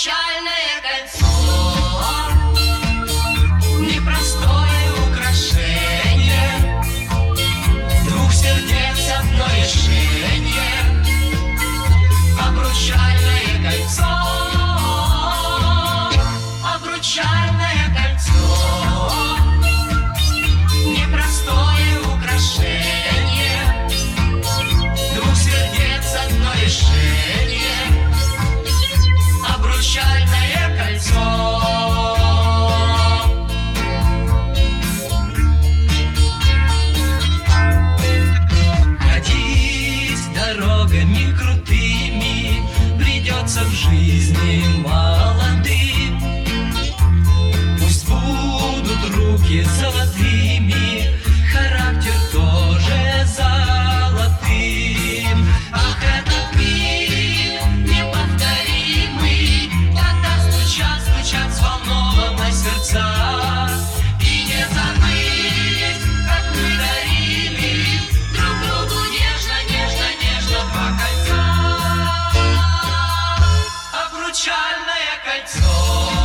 Обручальное кольцо, непростое украшение, двух сердец одно решение. Обручальное кольцо, обручальное кольцо, непростое украшение, двух сердец одно решение. Обручальное кольцо. Ходить дорогами крутыми придется в жизни молодым. Пусть будут руки золотыми, характер тоже золотым. Ах, этот миг неповторимый, когда стучат взволнованно сердца. И не забыть, как мы дарили друг другу нежно, нежно, нежно два кольца. Обручальное кольцо,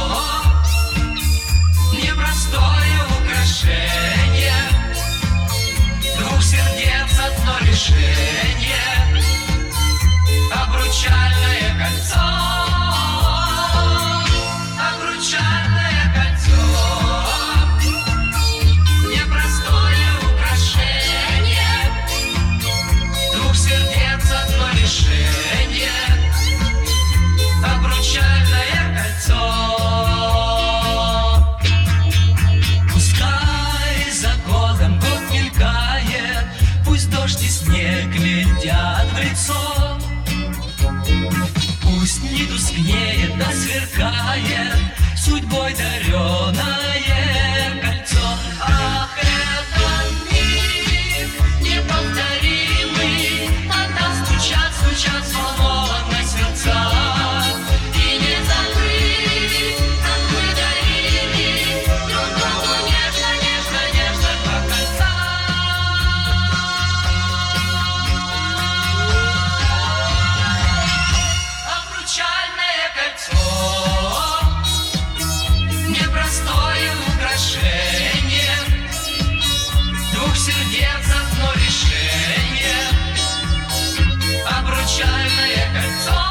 непростое украшение, двух сердец одно решение. Обручальное кольцо, обручальное кольцо, непростое украшение, двух сердец одно решение. Обручальное кольцо. Пускай за годом год мелькает, пусть дождь и снег глядят в лицо, пусть не тускнеет, да сверкает судьбой дареное кольцо. Ах, этот миг неповторимый, когда стучат взволнованно сердца. И не забыть, как мы дарили друг другу нежно, нежно, нежно два кольца. Обручальное кольцо, непростое украшение, двух сердец одно решение. Обручальное кольцо.